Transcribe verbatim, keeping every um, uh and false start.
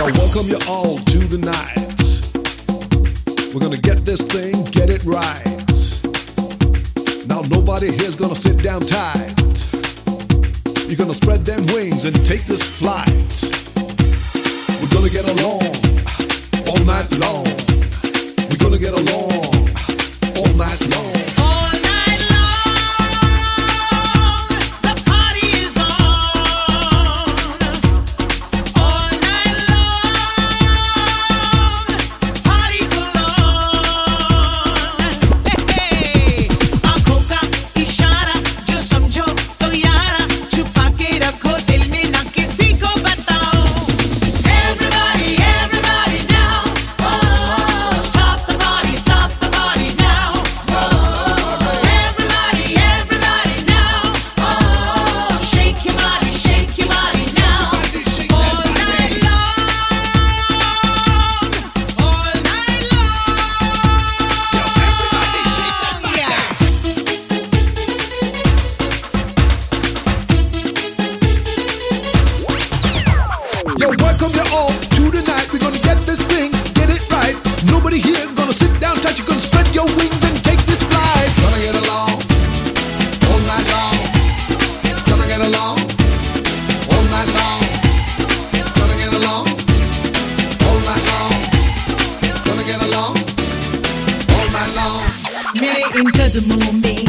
welcome you all to the night. We're gonna get this thing, get it right. Now nobody here's gonna sit down tight. You're gonna spread them wings and take this flight. We're gonna get along all night long. We're gonna get along all night long. Yo, welcome you all to the night. We're gonna get this thing, get it right. Nobody here gonna sit down tight. You're gonna spread your wings and take this flight. Gonna get along all night long. Gonna get along all night long. Gonna get along all night long. Gonna get along all night long. मेरे इन कदमों में